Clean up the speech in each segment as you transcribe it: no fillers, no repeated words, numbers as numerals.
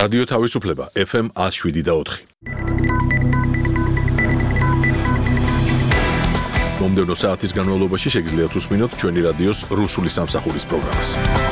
რადიო თავისუფლება FM 107.4. მომდევნო საათის განმავლობაში შეგიძლიათ უსმინოთ ჩვენი რადიოს რუსული სამსახურის პროგრამას.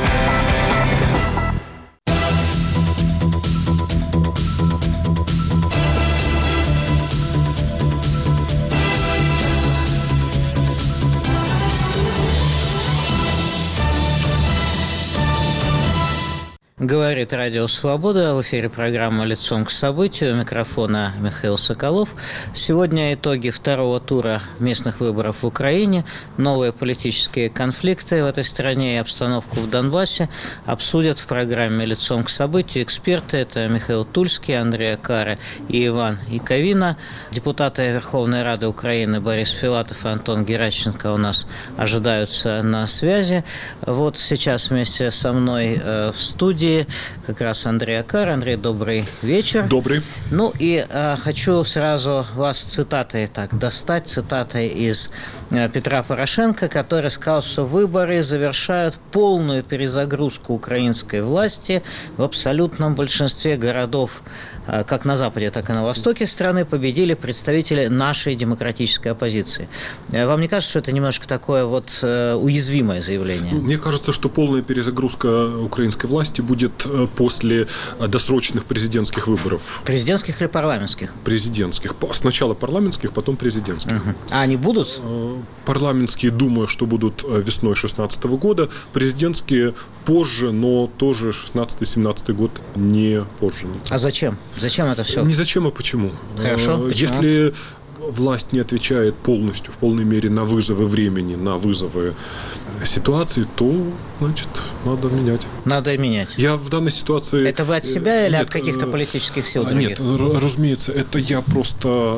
Говорит Радио Свобода. В эфире программа «Лицом к событию». У микрофона Михаил Соколов. Сегодня итоги второго тура местных выборов в Украине, новые политические конфликты в этой стране и обстановку в Донбассе обсудят в программе «Лицом к событию» эксперты. Это Михаил Тульский, Андрей Акара и Иван Яковина. Депутаты Верховной Рады Украины Борис Филатов и Антон Геращенко у нас ожидаются на связи. Вот сейчас вместе со мной в студии как раз Андрей Акар. Андрей, добрый вечер. Добрый. Ну и хочу сразу вас цитатой достать, цитатой из Петра Порошенко, который сказал, что выборы завершают полную перезагрузку украинской власти. В абсолютном большинстве городов, как на западе, так и на востоке страны, победили представители нашей демократической оппозиции. Вам не кажется, что это немножко такое вот уязвимое заявление? Мне кажется, что полная перезагрузка украинской власти будет после досрочных президентских выборов. Президентских или парламентских? Президентских. Сначала парламентских, потом президентских. Угу. А они будут? Парламентские, думаю, что будут весной 2016 года. Президентские позже, но тоже 2016-2017 год не позже. А зачем? Зачем это все? Не зачем, а почему. Хорошо. Почему? Если власть не отвечает полностью, в полной мере на вызовы времени, на вызовы ситуации, то, значит, надо менять. Надо менять. Я в данной ситуации... Это вы от себя или от каких-то политических сил других? Нет, разумеется, это я просто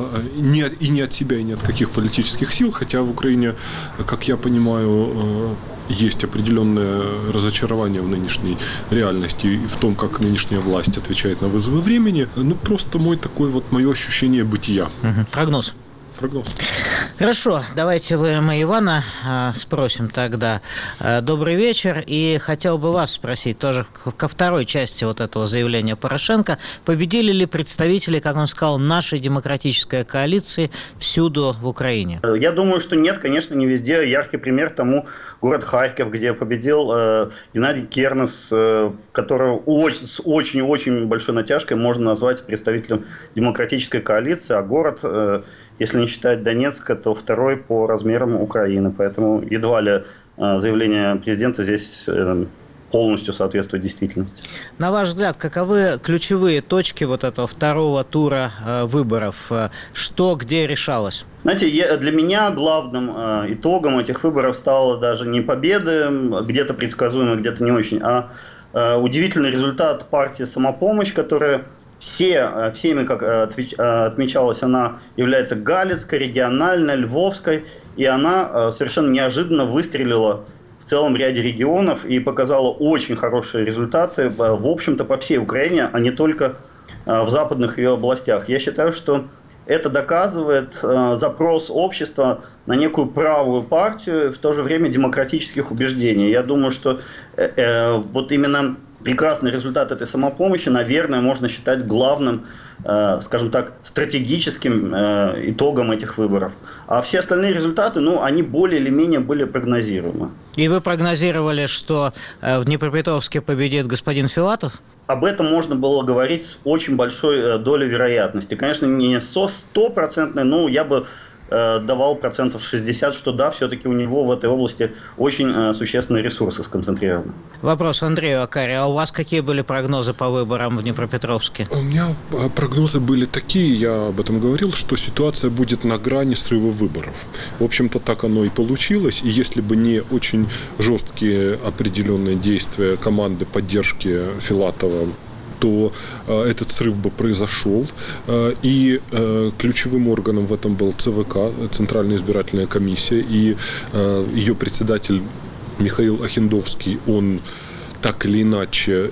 не от себя, и не от каких политических сил, хотя в Украине, как я понимаю, есть определенное разочарование в нынешней реальности и в том, как нынешняя власть отвечает на вызовы времени. Ну, просто мое ощущение бытия. Угу. Прогноз. Хорошо, давайте мы Ивана спросим тогда. Добрый вечер. И хотел бы вас спросить тоже ко второй части вот этого заявления Порошенко. Победили ли представители, как он сказал, нашей демократической коалиции всюду в Украине? Я думаю, что нет, конечно, не везде. Яркий пример тому город Харьков, где победил Геннадий Кернес, которого с очень-очень большой натяжкой можно назвать представителем демократической коалиции, а город, если не считать Донецка, то второй по размерам Украины. Поэтому едва ли заявление президента здесь полностью соответствует действительности. На ваш взгляд, каковы ключевые точки вот этого второго тура выборов? Что, где решалось? Знаете, для меня главным итогом этих выборов стало даже не победы, где-то предсказуемо, где-то не очень, а удивительный результат партии «Самопомощь», которая всеми, как отмечалось, она является галицкой, региональной, львовской, и она совершенно неожиданно выстрелила в целом ряде регионов и показала очень хорошие результаты, в общем-то, по всей Украине, а не только в западных ее областях. Я считаю, что это доказывает запрос общества на некую правую партию, в то же время демократических убеждений. Я думаю, что вот именно прекрасный результат этой самопомощи, наверное, можно считать главным, скажем так, стратегическим итогом этих выборов. А все остальные результаты, они более или менее были прогнозируемы. И вы прогнозировали, что в Днепропетровске победит господин Филатов? Об этом можно было говорить с очень большой долей вероятности. Конечно, не стопроцентной, но я бы давал 60%, что да, все-таки у него в этой области очень существенные ресурсы сконцентрированы. Вопрос Андрею Акаре. А у вас какие были прогнозы по выборам в Днепропетровске? У меня прогнозы были такие, я об этом говорил, что ситуация будет на грани срыва выборов. В общем-то, так оно и получилось. И если бы не очень жесткие определенные действия команды поддержки Филатова, то этот срыв бы произошел. И ключевым органом в этом был ЦВК, Центральная избирательная комиссия, и ее председатель Михаил Охендовский, он так или иначе,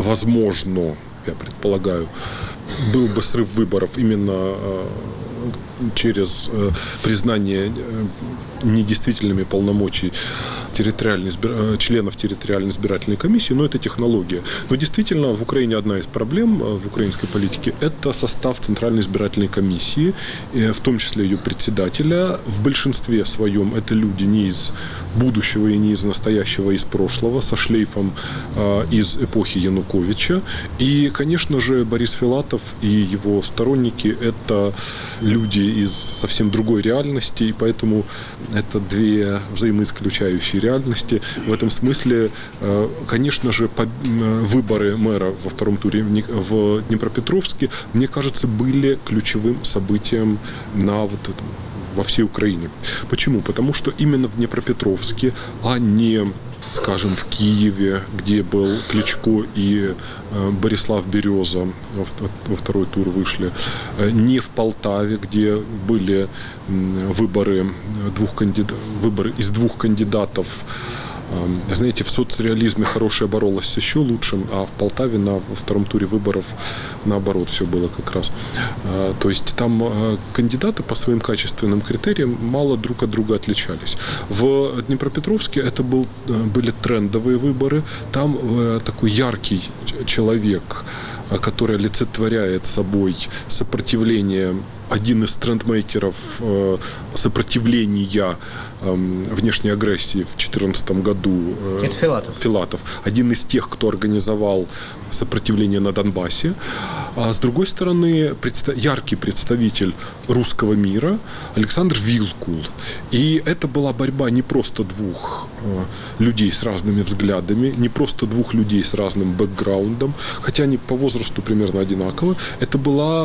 возможно, я предполагаю, был бы срыв выборов именно через признание недействительными полномочий членов территориальной избирательной комиссии, но это технология. Но действительно в Украине одна из проблем в украинской политике – это состав Центральной избирательной комиссии, в том числе ее председателя. В большинстве своем это люди не из будущего и не из настоящего, а из прошлого, со шлейфом из эпохи Януковича. И, конечно же, Борис Филатов и его сторонники – это люди из совсем другой реальности, и поэтому это две взаимоисключающие реальности. В этом смысле, конечно же, выборы мэра во втором туре в Днепропетровске, мне кажется, были ключевым событием во всей Украине. Почему? Потому что именно в Днепропетровске, а не, скажем, в Киеве, где был Кличко и Борислав Береза во второй тур вышли, не в Полтаве, где были выборы из двух кандидатов. Знаете, в соцреализме хорошее боролось с еще лучшим, а в Полтаве во втором туре выборов наоборот все было как раз. То есть там кандидаты по своим качественным критериям мало друг от друга отличались. В Днепропетровске это были трендовые выборы. Там такой яркий человек, который олицетворяет собой сопротивление, один из трендмейкеров сопротивления внешней агрессии в 2014 году. Это Филатов. Один из тех, кто организовал сопротивление на Донбассе. А с другой стороны, яркий представитель русского мира Александр Вилкул. И это была борьба не просто двух людей с разными взглядами, не просто двух людей с разным бэкграундом, хотя они по возрасту примерно одинаковы. Это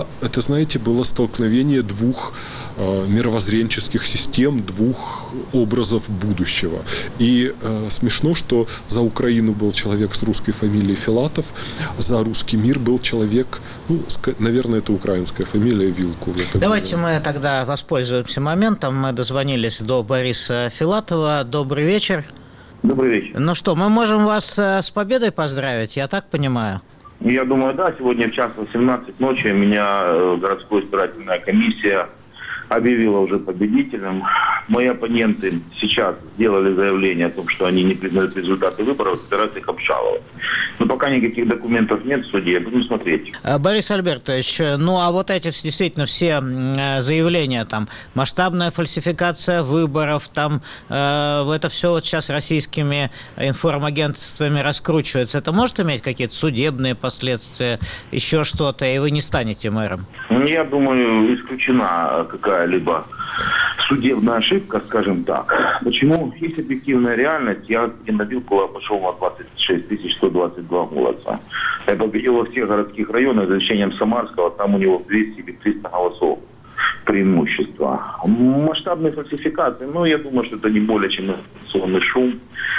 было столкновение двух мировоззренческих систем, двух образов будущего. И смешно, что за Украину был человек с русской фамилией Филатов, за русский мир был человек, наверное, это украинская фамилия Вилкул. Давайте мы тогда воспользуемся моментом. Мы дозвонились до Бориса Филатова. Добрый вечер. Добрый вечер. Ну что, мы можем вас с победой поздравить, я так понимаю? Я думаю, да. Сегодня в час 18 ночи меня городская избирательная комиссия объявила уже победителем. Мои оппоненты сейчас сделали заявление о том, что они не признают результаты выборов, собираются их обжаловать. Но пока никаких документов нет в суде, будем смотреть. Борис Альбертович, а вот эти действительно все заявления, там, масштабная фальсификация выборов, там, это все вот сейчас российскими информагентствами раскручивается. Это может иметь какие-то судебные последствия, еще что-то, и вы не станете мэром? Я думаю, исключена какая-либо судебная ошибка, скажем так. Почему? Есть объективная реальность. Я на Вилкула пошел на 26 122 голоса. Я победил во всех городских районах, за исключением Самарского, там у него 200 или 300 голосов преимущества. Масштабные фальсификации, я думаю, что это не более чем информационный шум.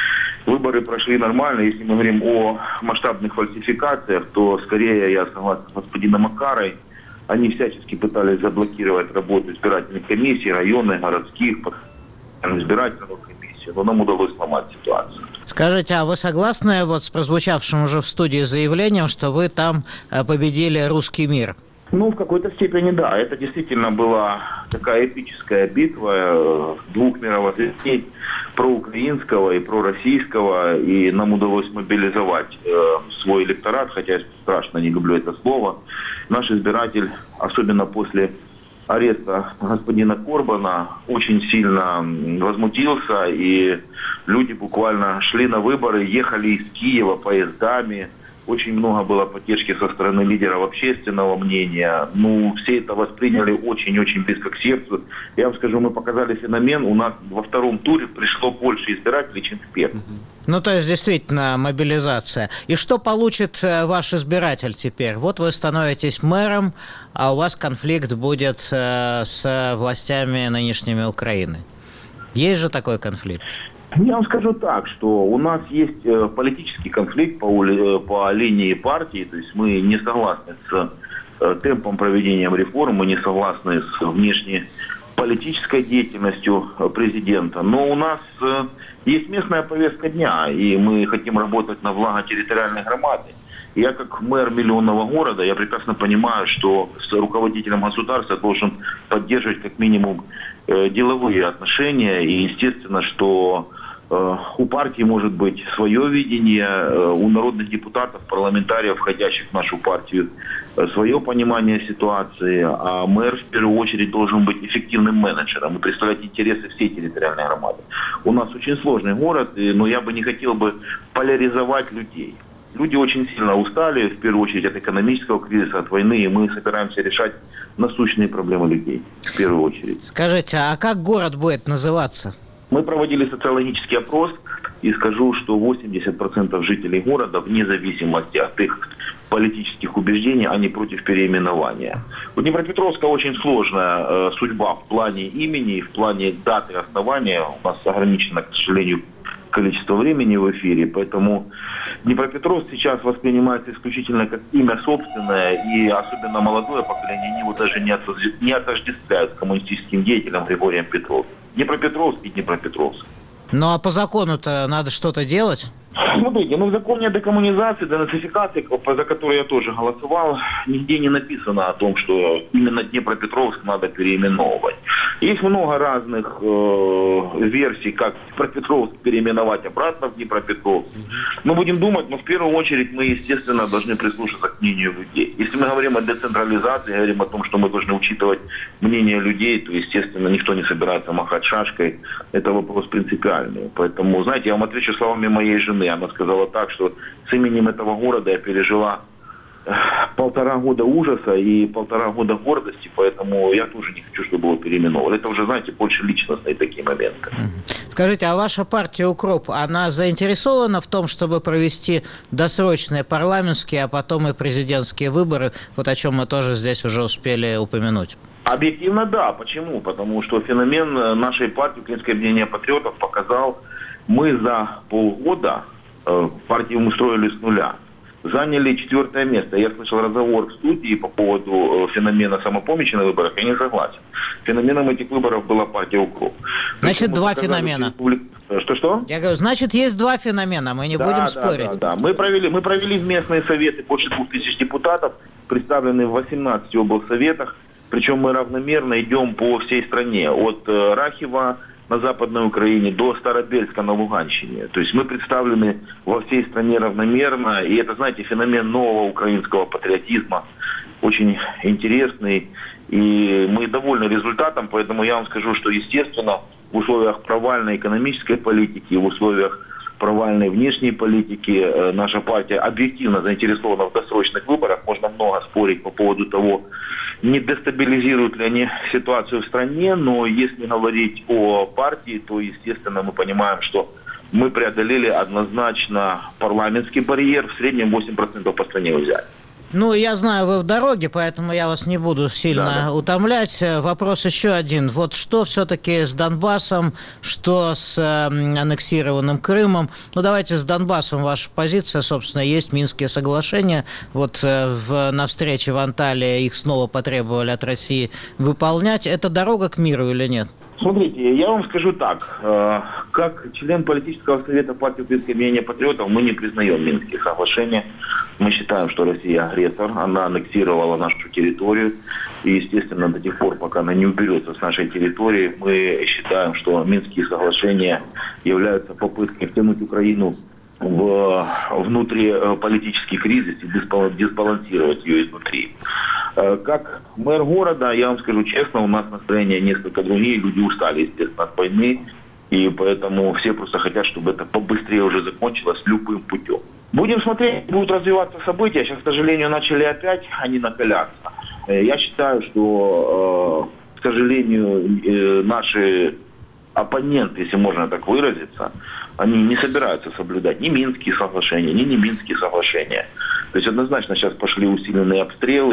Выборы прошли нормально. Если мы говорим о масштабных фальсификациях, то скорее я согласен с господином Макарой. Они всячески пытались заблокировать работу избирательных комиссий, районных, городских, избирательных комиссий, но нам удалось сломать ситуацию. Скажите, а вы согласны вот с прозвучавшим уже в студии заявлением, что вы там победили русский мир? В какой-то степени да. Это действительно была такая эпическая битва двух мировоззрений, проукраинского и пророссийского, и нам удалось мобилизовать свой электорат, хотя я страшно не люблю это слово. Наш избиратель, особенно после ареста господина Корбана, очень сильно возмутился, и люди буквально шли на выборы, ехали из Киева поездами. Очень много было поддержки со стороны лидеров общественного мнения. Все это восприняли очень-очень близко к сердцу. Я вам скажу, мы показали феномен. У нас во втором туре пришло больше избирателей, чем в первом. То есть, действительно, мобилизация. И что получит ваш избиратель теперь? Вот вы становитесь мэром, а у вас конфликт будет с властями нынешними Украины. Есть же такой конфликт? Я вам скажу так, что у нас есть политический конфликт по линии партии, то есть мы не согласны с темпом проведения реформ, мы не согласны с внешнеполитической деятельностью президента, но у нас есть местная повестка дня, и мы хотим работать на благо территориальной громады. Я как мэр миллионного города, я прекрасно понимаю, что с руководителем государства должен поддерживать как минимум деловые отношения. И естественно, что у партии может быть свое видение, у народных депутатов, парламентариев, входящих в нашу партию, свое понимание ситуации, а мэр в первую очередь должен быть эффективным менеджером и представлять интересы всей территориальной громады. У нас очень сложный город, но я бы не хотел бы поляризовать людей. Люди очень сильно устали, в первую очередь, от экономического кризиса, от войны, и мы собираемся решать насущные проблемы людей, в первую очередь. Скажите, а как город будет называться? Мы проводили социологический опрос, и скажу, что 80% жителей города, вне зависимости от их политических убеждений, они против переименования. У Днепропетровска очень сложная судьба в плане имени, в плане даты основания. У нас ограничено, к сожалению, количество времени в эфире, поэтому Днепропетровск сейчас воспринимается исключительно как имя собственное, и особенно молодое поколение, они его даже не отождествляют с коммунистическим деятелем Григорием Петровым. Днепропетровск и Днепропетровск. Ну а по закону-то надо что-то делать? Смотрите, в законе о декоммунизации, денацификации, за который я тоже голосовал, нигде не написано о том, что именно Днепропетровск надо переименовывать. Есть много разных версий, как Днепропетровск переименовать обратно в Днепропетровск. Мы будем думать, но в первую очередь мы, естественно, должны прислушаться к мнению людей. Если мы говорим о децентрализации, говорим о том, что мы должны учитывать мнение людей, то, естественно, никто не собирается махать шашкой. Это вопрос принципиальный. Поэтому, знаете, я вам отвечу словами моей жены. Она сказала так, что с именем этого города я пережила 1,5 года ужаса и 1,5 года гордости, поэтому я тоже не хочу, чтобы его переименовали. Это уже, знаете, больше личностные такие моменты. Скажите, а ваша партия «Укроп», она заинтересована в том, чтобы провести досрочные парламентские, а потом и президентские выборы, вот о чем мы тоже здесь уже успели упомянуть? Объективно да. Почему? Потому что феномен нашей партии «Украинское объединение патриотов» показал, мы за полгода партию мы строили с нуля. Заняли 4-е место. Я слышал разговор в студии по поводу феномена самопомощи на выборах. Я не согласен. Феноменом этих выборов была партия «Укроп». Значит, два феномена. Что? Я говорю, значит, есть два феномена, мы не будем спорить. Да. Мы провели в местные советы больше 2000 депутатов, представлены в 18 облсоветах. Причем мы равномерно идем по всей стране. От Рахива на Западной Украине до Старобельска на Луганщине. То есть мы представлены во всей стране равномерно. И это, знаете, феномен нового украинского патриотизма. Очень интересный. И мы довольны результатом. Поэтому я вам скажу, что, естественно, в условиях провальной экономической политики, в условиях провальной внешней политики наша партия объективно заинтересована в досрочных выборах. Можно много спорить по поводу того, не дестабилизируют ли они ситуацию в стране, но если говорить о партии, то, естественно, мы понимаем, что мы преодолели однозначно парламентский барьер, в среднем 8% по стране взяли. Ну, я знаю, вы в дороге, поэтому я вас не буду сильно утомлять. Вопрос еще один. Вот что все-таки с Донбассом, что с аннексированным Крымом? Ну, давайте с Донбассом. Ваша позиция, собственно, есть Минские соглашения. Вот на встрече в Анталии их снова потребовали от России выполнять. Это дорога к миру или нет? Смотрите, я вам скажу так. Как член политического совета партии «Украинское объединение патриотов» мы не признаем Минские соглашения. Мы считаем, что Россия агрессор, она аннексировала нашу территорию. И, естественно, до тех пор, пока она не уберется с нашей территории, мы считаем, что Минские соглашения являются попыткой втянуть Украину в внутриполитический кризис и дисбалансировать ее изнутри. Как мэр города, я вам скажу честно, у нас настроение несколько другие, люди устали, естественно, от войны, и поэтому все просто хотят, чтобы это побыстрее уже закончилось любым путем. Будем смотреть, будут развиваться события. Сейчас, к сожалению, начали опять они накаляться. Я считаю, что, к сожалению, наши оппоненты, если можно так выразиться, они не собираются соблюдать ни Минские соглашения, ни не Минские соглашения. То есть однозначно сейчас пошли усиленные обстрелы,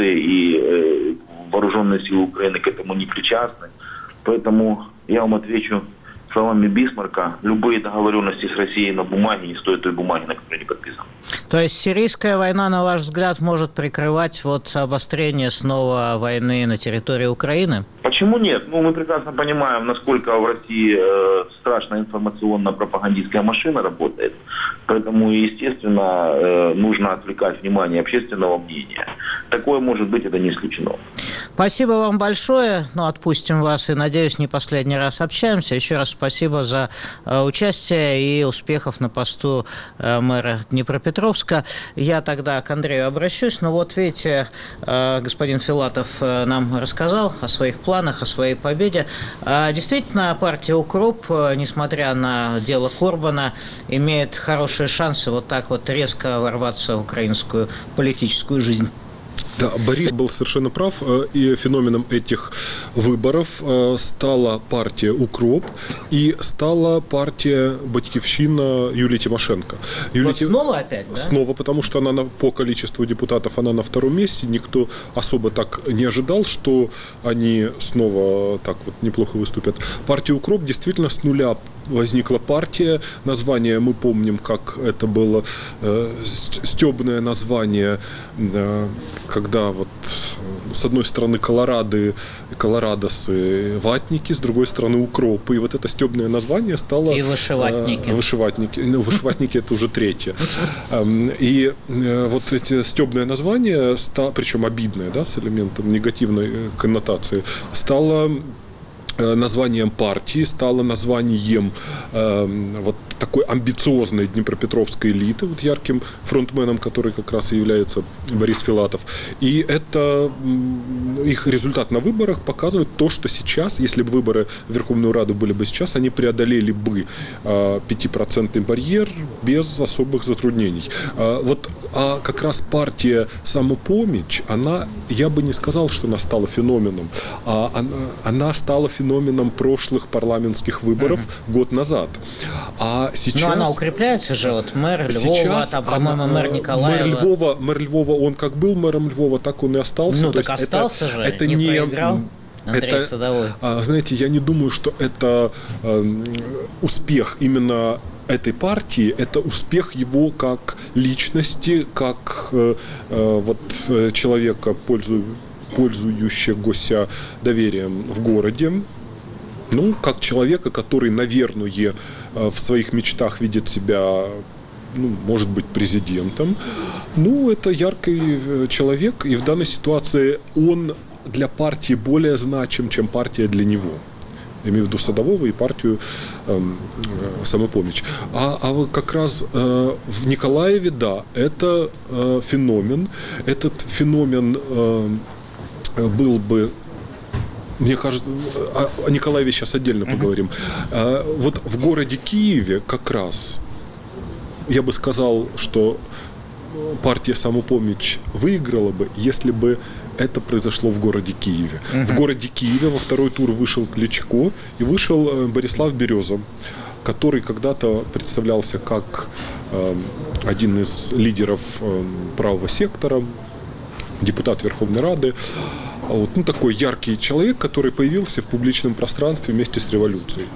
и вооруженные силы Украины к этому не причастны. Поэтому я вам отвечу словами Бисмарка: любые договоренности с Россией на бумаге не стоят той бумаги, на которой не подписаны. То есть сирийская война, на ваш взгляд, может прикрывать вот обострение снова войны на территории Украины? Почему нет? Ну, мы прекрасно понимаем, насколько в России страшная информационно-пропагандистская машина работает. Поэтому, естественно, нужно отвлекать внимание общественного мнения. Такое может быть, это не исключено. Спасибо вам большое. Отпустим вас и, надеюсь, не последний раз общаемся. Еще раз спасибо за участие и успехов на посту мэра Днепропетровска. Я тогда к Андрею обращусь. Видите, господин Филатов нам рассказал о своих планах, о своей победе. Действительно, партия «Укроп», несмотря на дело Корбана, имеет хорошие шансы так резко ворваться в украинскую политическую жизнь. Да, Борис был совершенно прав, и феноменом этих выборов стала партия «Укроп» и стала партия «Батькивщина» Юлии Тимошенко. Снова опять, да? Снова, потому что она по количеству депутатов она на втором месте. Никто особо так не ожидал, что они снова так неплохо выступят. Партия «Укроп» действительно с нуля возникла партия. Название мы помним, как это было стёбное название, когда с одной стороны колорадосы, ватники, с другой стороны укропы. И это стёбное название стало... И вышиватники. Вышиватники это уже третье. И эти стёбное название, причем обидное, да, с элементом негативной коннотации, стало названием партии, стало названием такой амбициозной днепропетровской элиты, ярким фронтменом, который как раз и является Борис Филатов. И это их результат на выборах показывает то, что сейчас, если бы выборы в Верховную Раду были бы сейчас, они преодолели бы 5% барьер без особых затруднений. А как раз партия «Самопомощь», я бы не сказал, что она стала феноменом, она стала феноменом прошлых парламентских выборов год назад. А сейчас... Но она укрепляется же, мэр Львова, по-моему, мэр Николаева. Мэр Львова, он как был мэром Львова, так он и остался. Так остался же, не проиграл Андрей Садовой. Знаете, я не думаю, что это успех именно этой партии, это успех его как личности, как человека, пользующегося доверием в городе. Как человека, который, наверное, в своих мечтах видит себя, может быть, президентом. Это яркий человек, и в данной ситуации он для партии более значим, чем партия для него. Я имею в виду Садового и партию «Самопомощь». А как раз в Николаеве, да, это феномен. Этот феномен был бы... Мне кажется, о Николаеве сейчас отдельно поговорим. В городе Киеве как раз я бы сказал, что партия «Самопомощь» выиграла бы, если бы это произошло в городе Киеве. В городе Киеве во второй тур вышел Кличко и вышел Борислав Береза, который когда-то представлялся как один из лидеров правого сектора, депутат Верховной Рады. Такой яркий человек, который появился в публичном пространстве вместе с революцией.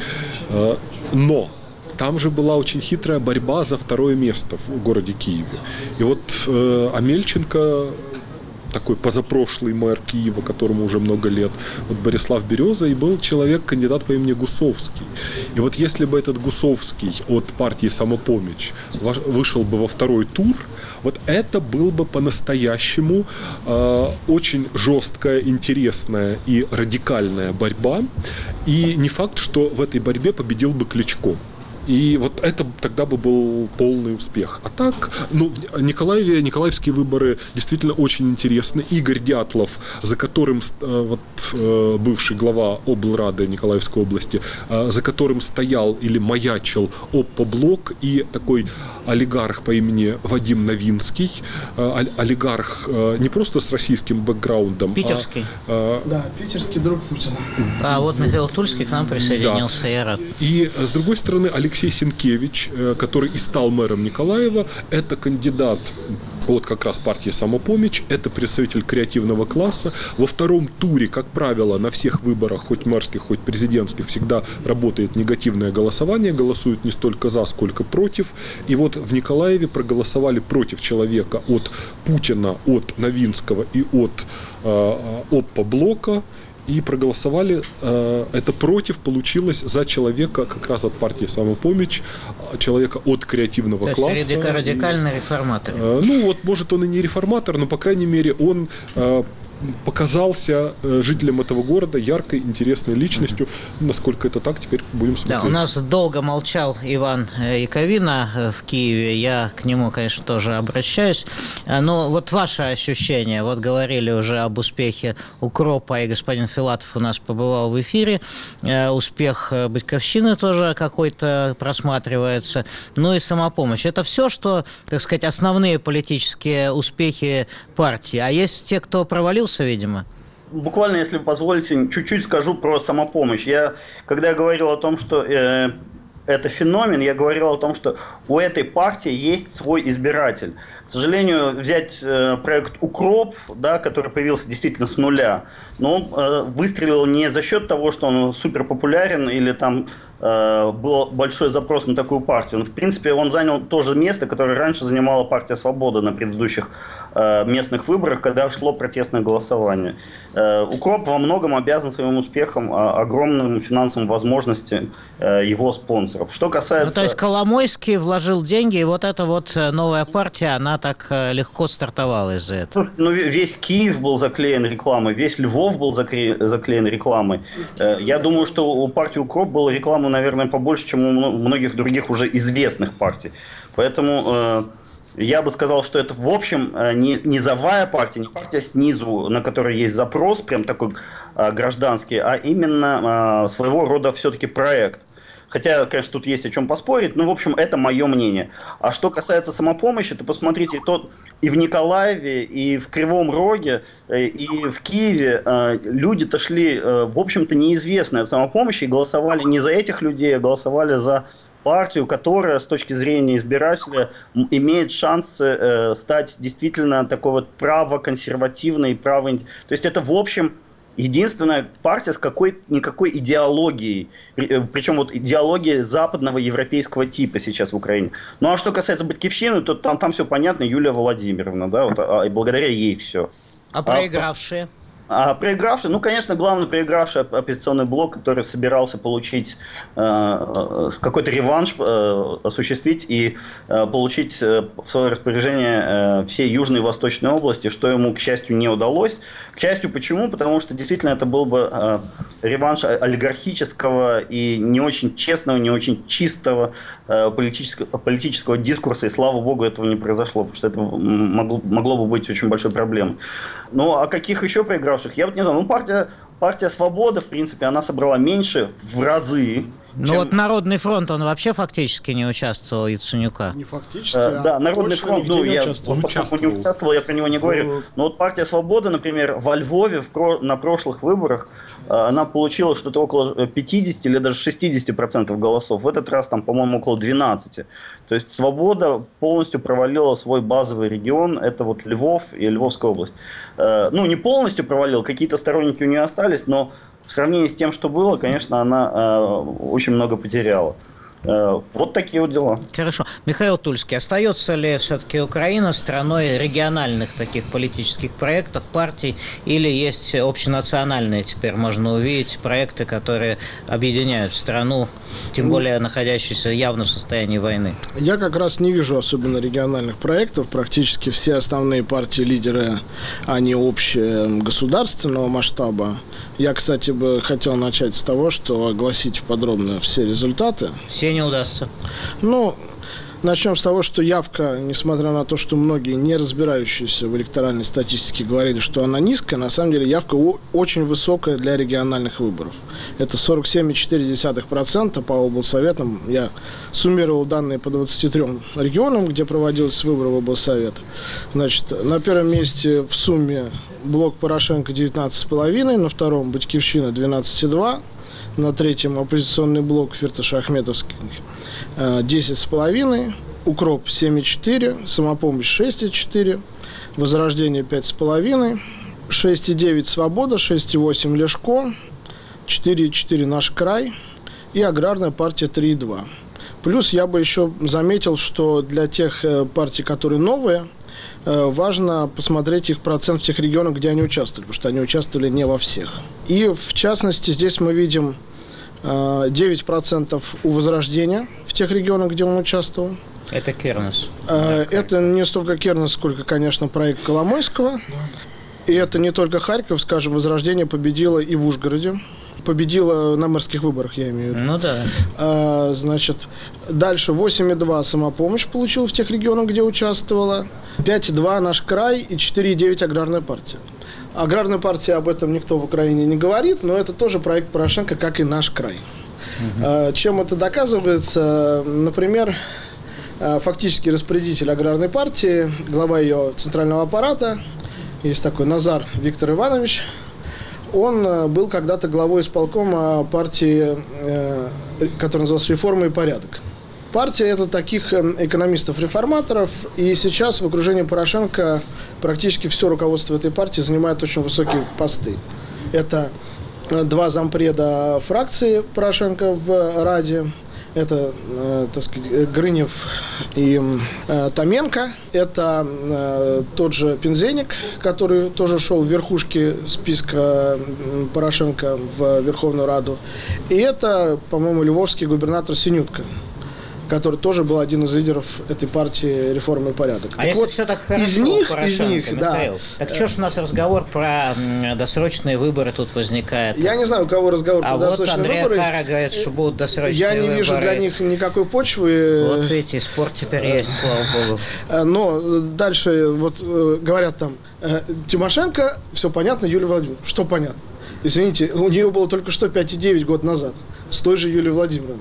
Но там же была очень хитрая борьба за второе место в городе Киеве. И Амельченко, такой позапрошлый мэр Киева, которому уже много лет, Борислав Береза, и был человек, кандидат по имени Гусовский. И если бы этот Гусовский от партии «Самопомощь» вышел бы во второй тур, это был бы по-настоящему очень жесткая, интересная и радикальная борьба. И не факт, что в этой борьбе победил бы Кличко. И это тогда бы был полный успех. А так, в Николаевские выборы действительно очень интересны. Игорь Дятлов, за которым бывший глава облрады Николаевской области, за которым стоял или маячил Оппоблок, и такой олигарх по имени Вадим Новинский, олигарх не просто с российским бэкграундом, питерский. Да, питерский друг Путина. Михаил Тульский к нам присоединился, я рад. И с другой стороны, Алексей Сенкевич, который и стал мэром Николаева, это кандидат от как раз партии «Самопомощь», это представитель креативного класса. Во втором туре, как правило, на всех выборах, хоть мэрских, хоть президентских, всегда работает негативное голосование, голосуют не столько за, сколько против. И в Николаеве проголосовали против человека от Путина, от Новинского и от Оппоблока. и проголосовали. Это против получилось за человека как раз от партии «Самопомощь», человека от креативного класса. То есть радикальный реформатор. Ну вот, может, он и не реформатор, но, по крайней мере, он показался жителям этого города яркой, интересной личностью. Насколько это так, теперь будем смотреть. Да, у нас долго молчал Иван Яковина в Киеве. Я к нему, конечно, тоже обращаюсь. Но вот ваше ощущение. Вот говорили уже об успехе «Укропа», и господин Филатов у нас побывал в эфире. Успех «Батьковщины» тоже какой-то просматривается. Ну и «Самопомощь». Это все, что, так сказать, основные политические успехи партии. А есть те, кто провалился, видимо. Буквально, если вы позволите, чуть-чуть скажу про «Самопомощь». Когда я говорил о том, что это феномен, я говорил о том, что у этой партии есть свой избиратель. К сожалению, взять проект «Укроп», да, который появился действительно с нуля, но он выстрелил не за счет того, что он супер популярен или там был большой запрос на такую партию. В принципе, он занял то же место, которое раньше занимала партия «Свобода» на предыдущих местных выборах, когда шло протестное голосование. «Укроп» во многом обязан своим успехом огромным финансовым возможностям его спонсоров. Что касается... Ну, то есть Коломойский вложил деньги, и вот эта вот новая партия, она так легко стартовала из-за этого. Слушайте, ну весь Киев был заклеен рекламой, весь Львов был заклеен рекламой. Я думаю, что у партии «Укроп» была реклама, наверное, побольше, чем у многих других уже известных партий. Поэтому я бы сказал, что это, в общем, не низовая партия, не партия снизу, на которой есть запрос, прям такой гражданский, а именно своего рода все-таки проект. Хотя, конечно, тут есть о чем поспорить, но, в общем, это мое мнение. А что касается «Самопомощи», то посмотрите, и в Николаеве, и в Кривом Роге, и в Киеве люди-то шли, в общем-то, неизвестные от «Самопомощи» и голосовали не за этих людей, а голосовали за партию, которая с точки зрения избирателя имеет шансы стать действительно такой вот правоконсервативной, То есть это, в общем, единственная партия с никакой идеологией, причем вот идеология западного европейского типа сейчас в Украине. Ну а что касается «Батьковщины», то там все понятно, Юлия Владимировна, да, вот, и благодаря ей все. А проигравшие? Проигравший, ну, конечно, главный проигравший оппозиционный блок, который собирался получить какой-то реванш, осуществить и получить в свое распоряжение все южные и восточные области, что ему, к счастью, не удалось. К счастью, почему? Потому что действительно это был бы реванш олигархического и не очень честного, не очень чистого политического дискурса, и, слава богу, этого не произошло, потому что это могло бы быть очень большой проблемой. Ну, а каких еще проигравших? Я вот не знаю, партия «Свобода», в принципе, она собрала меньше в разы. Ну вот Народный фронт, он вообще фактически не участвовал, Яценюка. Не фактически, да, Народный фронт, не я участвовал, я про него не говорю. Но вот партия «Свобода», например, во Львове на прошлых выборах она получила что-то около 50 или даже 60% голосов. В этот раз там, по-моему, около 12. То есть «Свобода» полностью провалила свой базовый регион, это вот Львов и Львовская область. Ну, не полностью провалила, какие-то сторонники у нее остались, но в сравнении с тем, что было, конечно, она очень много потеряла. Вот такие вот дела. Хорошо. Михаил Тульский, остается ли все-таки Украина страной региональных таких политических проектов, партий, или есть общенациональные теперь, можно увидеть, проекты, которые объединяют страну, тем более находящуюся явно в состоянии войны? Я как раз не вижу особенно региональных проектов. Практически все основные партии-лидеры, они общие государственного масштаба. Я, кстати, бы хотел начать с того, что огласить подробно все результаты. Все не удастся. Ну, начнем с того, что явка, несмотря на то, что многие, не разбирающиеся в электоральной статистике, говорили, что она низкая, на самом деле явка очень высокая для региональных выборов. Это 47,4% по облсоветам. Я суммировал данные по 23 регионам, где проводились выборы в облсовет. Значит, на первом месте в сумме блок Порошенко 19,5%, на втором Батьковщина 12,2%, на третьем оппозиционный блок Фирташ-Ахметовский 10,5%, Укроп 7,4%, Самопомощь 6,4%, Возрождение 5,5%, 6,9% Свобода, 6,8% Лешко, 4,4% Наш край и Аграрная партия 3,2%. Плюс я бы еще заметил, что для тех партий, которые новые, важно посмотреть их процент в тех регионах, где они участвовали, потому что они участвовали не во всех. И, в частности, здесь мы видим 9% у Возрождения в тех регионах, где он участвовал. Это Кернес. Это не столько Кернес, сколько, конечно, проект Коломойского. И это не только Харьков, скажем, Возрождение победило и в Ужгороде. Победила на мэрских выборах, я имею в виду. Ну да. Значит, дальше 8,2 «Самопомощь» получила в тех регионах, где участвовала. 5,2 «Наш край» и 4,9 «Аграрная партия». Аграрная партия, об этом никто в Украине не говорит, но это тоже проект Порошенко, как и «Наш край». Чем это доказывается? Например, фактически распорядитель аграрной партии, глава ее центрального аппарата, есть такой Назар Виктор Иванович, он был когда-то главой исполкома партии, которая называлась «Реформа и порядок». Партия – это таких экономистов-реформаторов, и сейчас в окружении Порошенко практически все руководство этой партии занимает очень высокие посты. Это 2 зампреда фракции Порошенко в Раде, это, так сказать, Грынев и Томенко. Это тот же Пинзеник, который тоже шел в верхушке списка Порошенко в Верховную Раду. И это, по-моему, львовский губернатор Синютка, который тоже был один из лидеров этой партии «Реформа и порядок». А так если вот, все так хорошо из них, Михаил, да. Так что ж у нас разговор про досрочные выборы тут возникает? Я не знаю, у кого разговор про досрочные вот Андрей выборы. Кара говорит, что будут досрочные Я не выборы. вижу для них никакой почвы. Вот видите, спор теперь есть, слава богу. Но дальше вот говорят там, Тимошенко, все понятно, Юлия Владимировна. Что понятно? Извините, у нее было только что 5,9 год назад с той же Юлией Владимировной.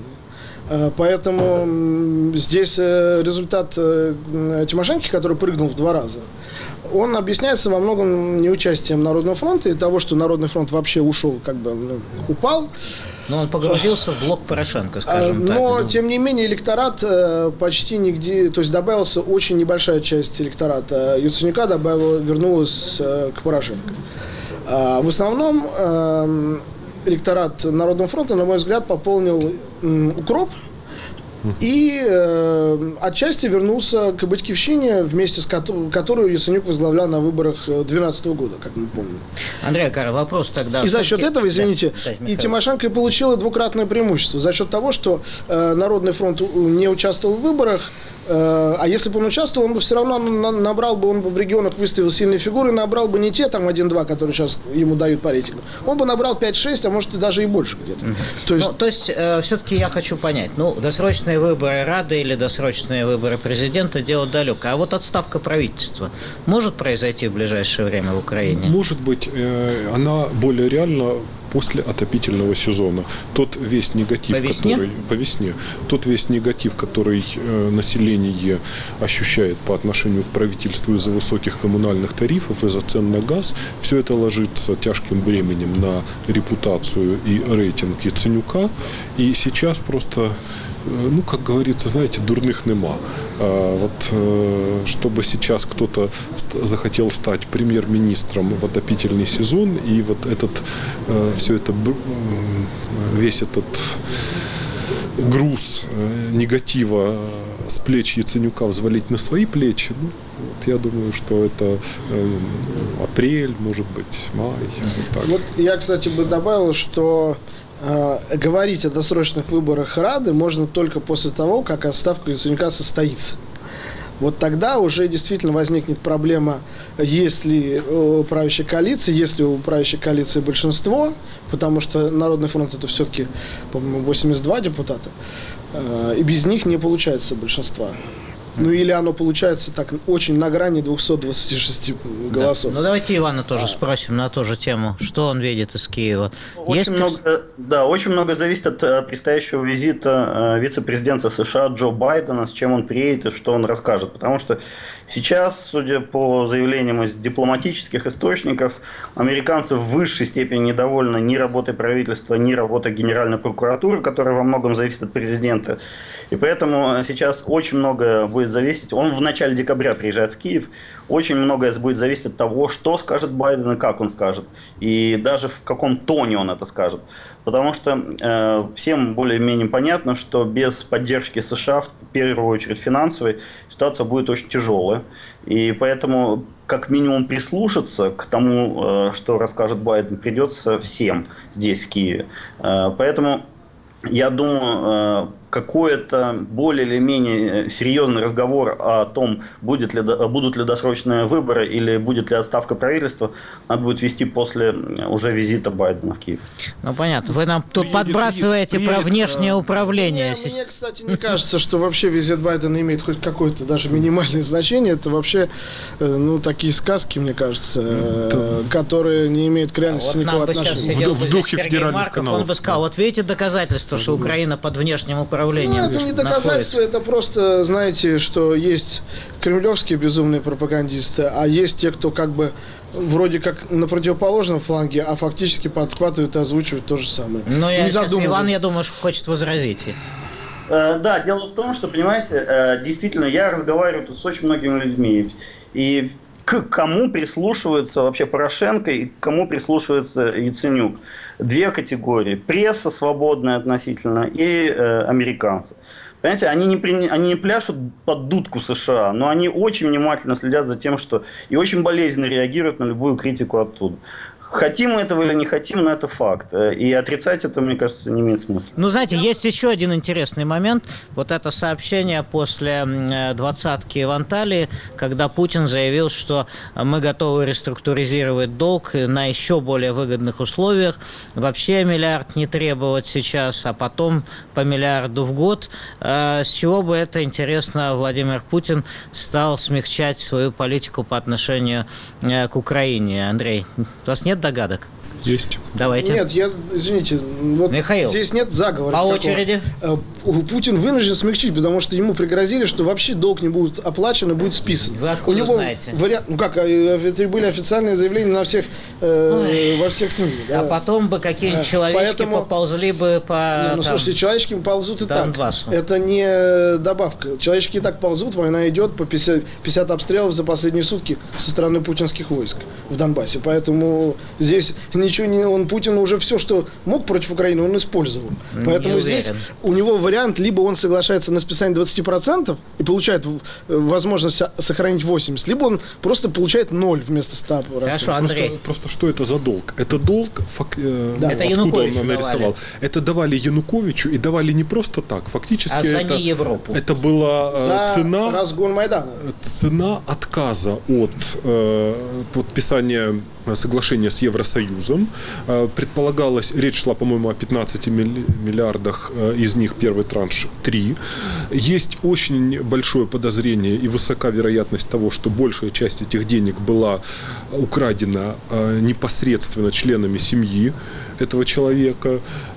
Поэтому здесь результат Тимошенко, который прыгнул в 2 раза, он объясняется во многом неучастием Народного фронта и того, что Народный фронт вообще ушел, как бы упал. Но он погрузился в блок Порошенко, скажем так. Но, тем не менее, электорат почти нигде... То есть добавился очень небольшая часть электората Яценюка, вернулась к Порошенко. В основном электорат Народного фронта, на мой взгляд, пополнил укроп и отчасти вернулся к Батькивщине, вместе с которую Яценюк возглавлял на выборах 2012 года, как мы помним. Андрей Кара, вопрос тогда... И за счет этого, извините, да, и Тимошенко получила двукратное преимущество. За счет того, что Народный фронт не участвовал в выборах, а если бы он участвовал, он бы все равно набрал бы, он бы в регионах выставил сильные фигуры, набрал бы не те там 1-2, которые сейчас ему дают по рейтингу. Он бы набрал 5-6, а может и даже и больше где-то. То есть все-таки я хочу понять, досрочные выборы Рады или досрочные выборы президента – дело далекое. А вот отставка правительства может произойти в ближайшее время в Украине? Может быть, она более реальна после отопительного сезона. Тот весь негатив, по весне, тот весь негатив, который население ощущает по отношению к правительству из-за высоких коммунальных тарифов, из-за цен на газ, все это ложится тяжким бременем на репутацию и рейтинг Яценюка. И сейчас просто, как говорится, знаете, дурных нема. Чтобы сейчас кто-то захотел стать премьер-министром в отопительный сезон, и весь этот груз негатива с плеч Яценюка взвалить на свои плечи, я думаю, что это апрель, может быть, май. Вот я, кстати, бы добавил, что говорить о досрочных выборах Рады можно только после того, как отставка Яценюка состоится. Вот тогда уже действительно возникнет проблема, есть ли у правящей коалиции большинство, потому что Народный фронт это все-таки, по-моему, 82 депутата, и без них не получается большинства. Или оно получается так очень на грани 226 голосов. Да. Давайте Ивана тоже спросим на ту же тему. Что он видит из Киева? Очень много зависит от предстоящего визита вице-президента США Джо Байдена, с чем он приедет и что он расскажет. Потому что сейчас, судя по заявлениям из дипломатических источников, американцы в высшей степени недовольны ни работой правительства, ни работой Генеральной прокуратуры, которая во многом зависит от президента. И поэтому сейчас очень много будет будет зависеть. Он в начале декабря приезжает в Киев. Очень многое будет зависеть от того, что скажет Байден и как он скажет. И даже в каком тоне он это скажет. Потому что всем более-менее понятно, что без поддержки США, в первую очередь финансовой, ситуация будет очень тяжелая. И поэтому, как минимум, прислушаться к тому, что расскажет Байден, придется всем здесь, в Киеве. Поэтому я думаю, какой-то более или менее серьезный разговор о том, будут ли досрочные выборы или будет ли отставка правительства, надо будет вести после уже визита Байдена в Киев. Ну, понятно. Вы нам тут подбрасываете про внешнее управление. Мне, кстати, не кажется, что вообще визит Байдена имеет хоть какое-то даже минимальное значение. Это вообще, такие сказки, мне кажется, которые не имеют к реальности никакого отношения. Вот нам бы сейчас сидел в духе Сергей федеральных Марков, каналов. он бы сказал, вот видите доказательства, что Украина под внешним управлением это не доказательство, это просто, знаете, что есть кремлевские безумные пропагандисты, а есть те, кто как бы вроде как на противоположном фланге, а фактически подхватывают и озвучивают то же самое. Но Иван, я думаю, что хочет возразить. Да, дело в том, что, понимаете, действительно, я разговариваю тут с очень многими людьми, и к кому прислушивается вообще Порошенко и к кому прислушивается Яценюк. Две категории. Пресса свободная относительно и американцы. Понимаете, они не пляшут под дудку США, но они очень внимательно следят за тем, что... И очень болезненно реагируют на любую критику оттуда. Хотим мы этого или не хотим, но это факт. И отрицать это, мне кажется, не имеет смысла. Ну, знаете, есть еще один интересный момент. Вот это сообщение после двадцатки в Анталии, когда Путин заявил, что мы готовы реструктуризировать долг на еще более выгодных условиях. Вообще миллиард не требовать сейчас, а потом по миллиарду в год. С чего бы это, интересно, Владимир Путин стал смягчать свою политику по отношению к Украине? Андрей, у вас нет догадок? Есть. Давайте. Нет, извините, вот Михаил, здесь нет заговора. по очереди. Путин вынужден смягчить, потому что ему пригрозили, что вообще долг не будет оплачен и будет списан. Вы откуда знаете? Это были официальные заявления на всех, во всех СМИ. Да? А потом бы какие-нибудь человечки поползли бы по слушайте, человечки ползут и Донбассу. так. Это не добавка. Человечки и так ползут, война идет, по 50 обстрелов за последние сутки со стороны путинских войск в Донбассе. Поэтому здесь Путин уже все, что мог против Украины, он использовал. Поэтому здесь у него вариант, либо он соглашается на списание 20% и получает возможность сохранить 80%, либо он просто получает 0 вместо 100%. Хорошо, Андрей. Просто что это за долг? Это долг, это Януковичу он нарисовал. давали. Это давали Януковичу и давали не просто так. Фактически а за не Европу. Это была за разгон Майдана. Цена отказа от подписания соглашения с Евросоюзом. Предполагалось, речь шла, по-моему, о 15 миллиардах, из них первый транш 3. Есть очень большое подозрение и высока вероятность того, что большая часть этих денег была украдена непосредственно членами семьи этого человека,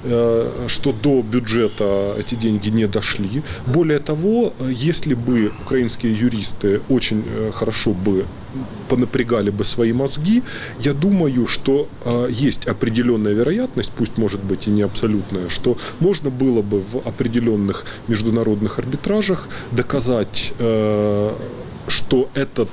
что до бюджета эти деньги не дошли. Более того, если бы украинские юристы очень хорошо бы понапрягали бы свои мозги, я думаю, что есть определенная вероятность, пусть может быть и не абсолютная, что можно было бы в определенных международных арбитражах доказать, что этот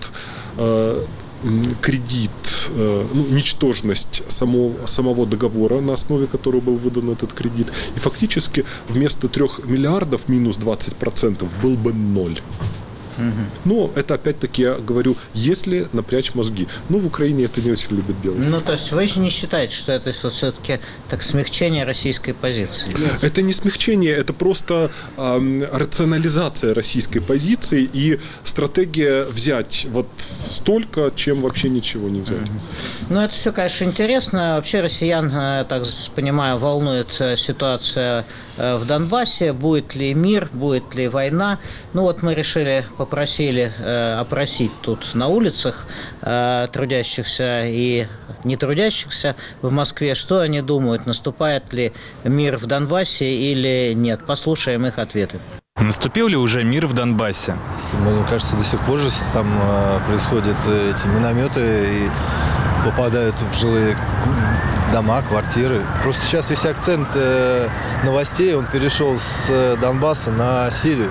кредит, ничтожность самого договора, на основе которого был выдан этот кредит, и фактически вместо 3 миллиардов минус 20% был бы 0. Но это опять-таки, я говорю, если напрячь мозги. Но в Украине это не очень любят делать. Ну, то есть вы еще не считаете, что это все-таки так смягчение российской позиции? Это не смягчение, это просто рационализация российской позиции и стратегия взять вот столько, чем вообще ничего не взять. Ну, это все, конечно, интересно. Вообще россиян, я так понимаю, волнует ситуация в Донбассе. Будет ли мир, будет ли война? Ну, вот мы попросили опросить тут на улицах трудящихся и не трудящихся в Москве, что они думают, наступает ли мир в Донбассе или нет. Послушаем их ответы. Наступил ли уже мир в Донбассе? Мне кажется, до сих пор же там происходят эти минометы и попадают в жилые дома, квартиры. Просто сейчас весь акцент новостей, он перешел с Донбасса на Сирию.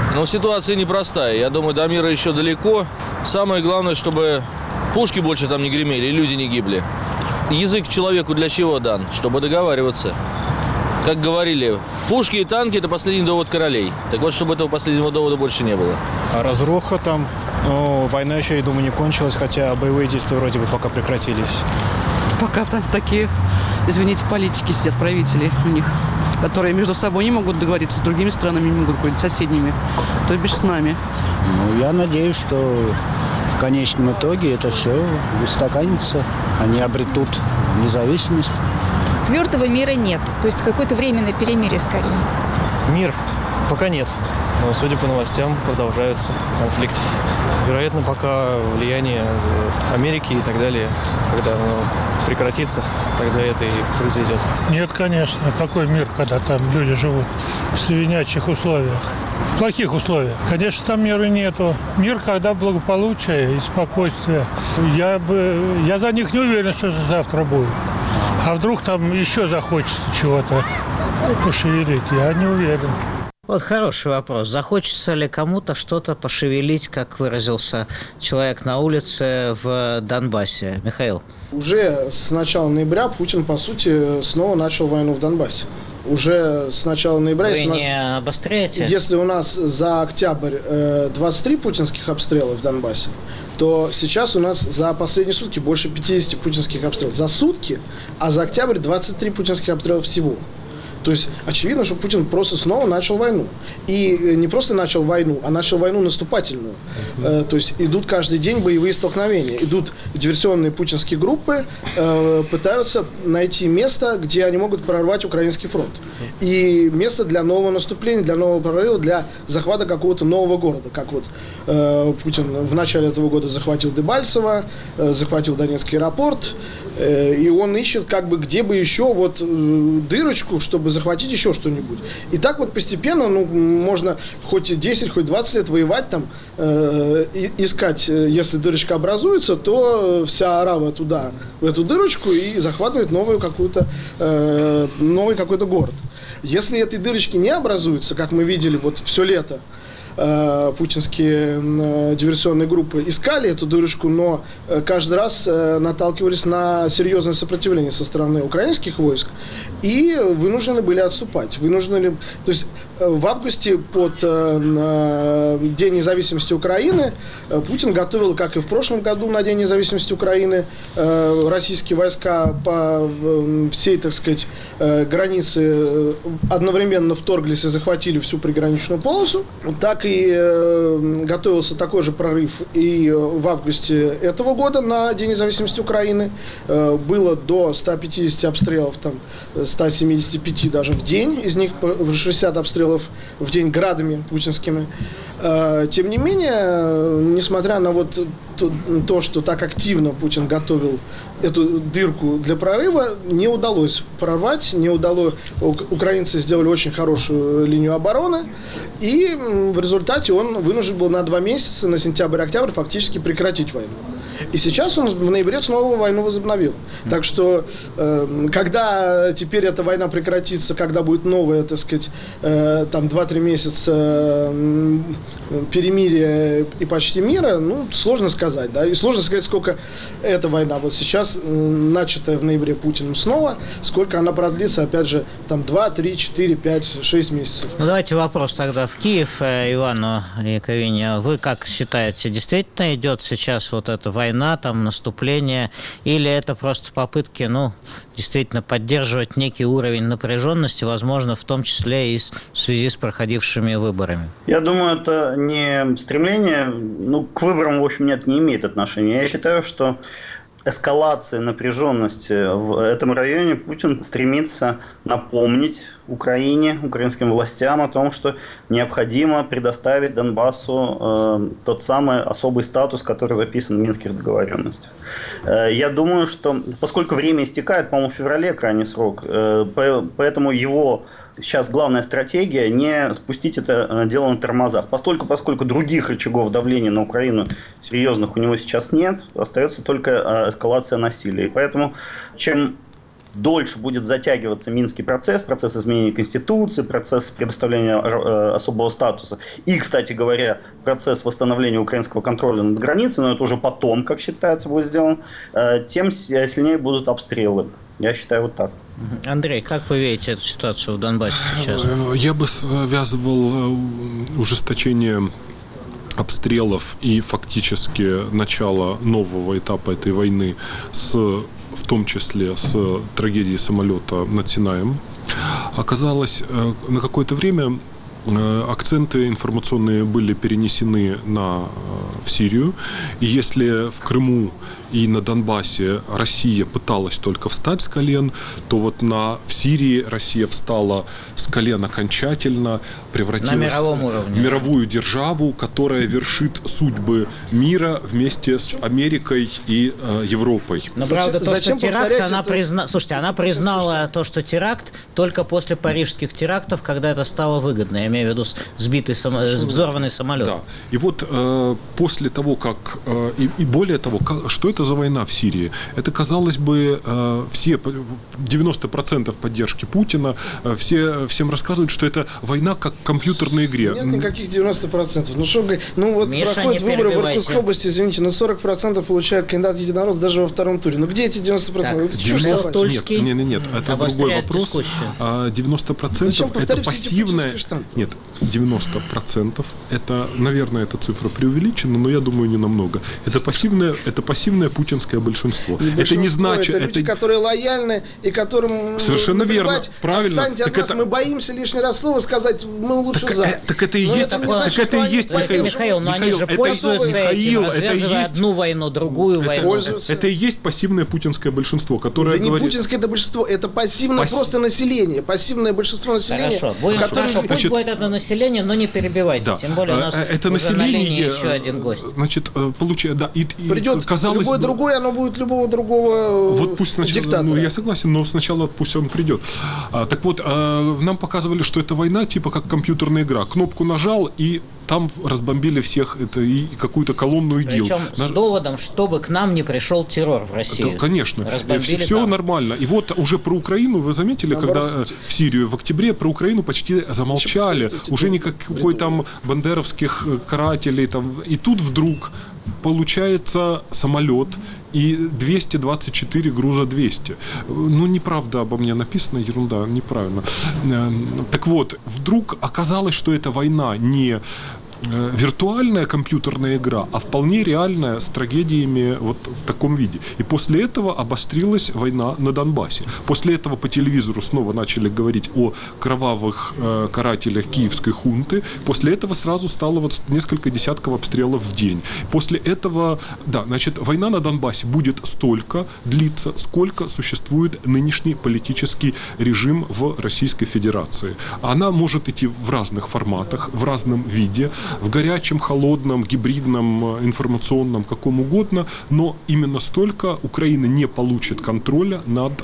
Но ситуация непростая. Я думаю, до мира еще далеко. Самое главное, чтобы пушки больше там не гремели и люди не гибли. Язык человеку для чего дан? Чтобы договариваться. Как говорили, пушки и танки – это последний довод королей. Так вот, чтобы этого последнего довода больше не было. А разруха там, война еще, я думаю, не кончилась, хотя боевые действия вроде бы пока прекратились. Пока там такие, извините, политики сидят, правители у них, которые между собой не могут договориться, с другими странами не могут договориться, с соседними, то бишь с нами. Я надеюсь, что в конечном итоге это все устаканится, они обретут независимость. Твердого мира нет, то есть какое-то временное перемирие скорее. Мир пока нет, но, судя по новостям, продолжается конфликт. Вероятно, пока влияние Америки и так далее, когда оно прекратится, тогда это и произойдет. Нет, конечно. Какой мир, когда там люди живут в свинячьих условиях, в плохих условиях? Конечно, там мира нету. Мир, когда благополучие и спокойствие. Я за них не уверен, что завтра будет. А вдруг там еще захочется чего-то пошевелить? Я не уверен. Вот хороший вопрос. Захочется ли кому-то что-то пошевелить, как выразился человек на улице в Донбассе? Михаил. Уже с начала ноября Путин, по сути, снова начал войну в Донбассе. Уже с начала ноября... Вы не обостряете? Если у нас за октябрь 23 путинских обстрела в Донбассе, то сейчас у нас за последние сутки больше 50 путинских обстрелов. За сутки, а за октябрь 23 путинских обстрела всего. То есть очевидно, что Путин просто снова начал войну. И не просто начал войну, а начал войну наступательную. То есть идут каждый день боевые столкновения. Идут диверсионные путинские группы, пытаются найти место, где они могут прорвать украинский фронт. И место для нового наступления, для нового прорыва, для захвата какого-то нового города. Как вот Путин в начале этого года захватил Дебальцево, захватил Донецкий аэропорт. И он ищет, как бы, где бы еще вот дырочку, чтобы захватить еще что-нибудь. И так вот постепенно, можно хоть 10, хоть 20 лет воевать там, искать, если дырочка образуется, то вся арава туда, в эту дырочку, и захватывает новый какой-то город. Если этой дырочки не образуется, как мы видели вот все лето, путинские диверсионные группы искали эту дырочку, но каждый раз наталкивались на серьезное сопротивление со стороны украинских войск и вынуждены были отступать. То есть в августе под День независимости Украины Путин готовил, как и в прошлом году на День независимости Украины, российские войска по всей, так сказать, границе одновременно вторглись и захватили всю приграничную полосу. Так и готовился такой же прорыв и в августе этого года на День независимости Украины. Было до 150 обстрелов, 175 даже в день, из них 60 обстрелов в день градами путинскими. Тем не менее, несмотря на вот то, что так активно Путин готовил эту дырку для прорыва, не удалось прорвать, украинцы сделали очень хорошую линию обороны, и в результате он вынужден был на 2 месяца, на сентябрь-октябрь, фактически прекратить войну. И сейчас он в ноябре снова войну возобновил. Так что, когда теперь эта война прекратится, когда будет новая, так сказать, 2-3 месяца перемирия и почти мира, сложно сказать, да, и сложно сказать, сколько эта война, вот сейчас, начатая в ноябре Путиным снова, сколько она продлится, опять же, 2, 3, 4, 5, 6 месяцев. Давайте вопрос тогда в Киев Ивану Яковине. Вы как считаете, действительно идет сейчас вот эта война, наступление, или это просто попытки, действительно поддерживать некий уровень напряженности, возможно, в том числе и в связи с проходившими выборами? Я думаю, это не стремление, к выборам, в общем, нет, не имеет отношения. Я считаю, что эскалации напряженности в этом районе Путин стремится напомнить Украине, украинским властям о том, что необходимо предоставить Донбассу тот самый особый статус, который записан в Минских договоренностях. Я думаю, что поскольку время истекает, по-моему, в феврале крайний срок, поэтому его сейчас главная стратегия не спустить это дело на тормозах. Поскольку других рычагов давления на Украину серьезных у него сейчас нет, остается только эскалация насилия. И поэтому чем дольше будет затягиваться Минский процесс изменения Конституции, процесс предоставления особого статуса и, кстати говоря, процесс восстановления украинского контроля над границей, но это уже потом, как считается, будет сделано, тем сильнее будут обстрелы. Я считаю вот так. Андрей, как вы видите эту ситуацию в Донбассе сейчас? Я бы связывал ужесточение обстрелов и фактически начало нового этапа этой войны в том числе с трагедией самолета над Синаем. Оказалось, на какое-то время акценты информационные были перенесены в Сирию. И если в Крыму и на Донбассе Россия пыталась только встать с колен, то вот в Сирии Россия встала с колен окончательно, превратилась на мировом уровне, в мировую державу, которая вершит судьбы мира вместе с Америкой и Европой. Но правда, то, что теракт, она признала то, что теракт только после парижских терактов, когда это стало выгодно. Я имею в виду взорванный самолет. Да. И вот после того, как... И более того, что это за война в Сирии? Это, казалось бы, все 90% поддержки Путина, всем рассказывают, что это война как в компьютерной игре. Нет никаких 90%. Вот Миша, проходят выборы в Иркутской области, извините, 40% получает кандидат единорос даже во втором туре. Где эти 90%? Нет, это другой вопрос. 90% это пассивная... Нет, 90% это, наверное, эта цифра преувеличена, но я думаю, не намного. Это пассивное путинское большинство. Это не значит... Это люди, которые лояльны и которым... Совершенно верно, правильно. Отстаньте от нас, мы боимся лишний раз слова сказать, мы лучше за. Так это и есть... Михаил, но они же пользуются этим, развязывая одну войну, другую войну. Это и есть пассивное путинское большинство, которое говорит... Да не путинское это большинство, это пассивное просто население. Пассивное большинство населения. Хорошо, пусть будет это население, но не перебивайте. Да. Тем более у нас это уже на линии еще один гость. Значит, придет казалось любой другой, оно будет любого другого вот пусть сначала, диктатора. Я согласен, но сначала пусть он придет. Так вот, нам показывали, что это война типа как компьютерная игра. Кнопку нажал, и там разбомбили всех и какую-то колонну ИГИЛ. Причем с доводом, чтобы к нам не пришел террор в Россию. Да, конечно. Все нормально. И вот уже про Украину, вы заметили, когда в Сирию в октябре про Украину почти замолчали. Уже никакой там бандеровских карателей. Там. И тут вдруг получается самолет и 224 груза 200. Неправда обо мне написано, ерунда, неправильно. Так вот, вдруг оказалось, что эта война не виртуальная компьютерная игра, а вполне реальная, с трагедиями вот в таком виде. И после этого обострилась война на Донбассе. После этого по телевизору снова начали говорить о кровавых карателях киевской хунты. После этого сразу стало вот несколько десятков обстрелов в день. После этого, война на Донбассе будет столько длиться, сколько существует нынешний политический режим в Российской Федерации. Она может идти в разных форматах, в разном виде, в горячем, холодном, гибридном, информационном, каком угодно, но именно столько Украина не получит контроля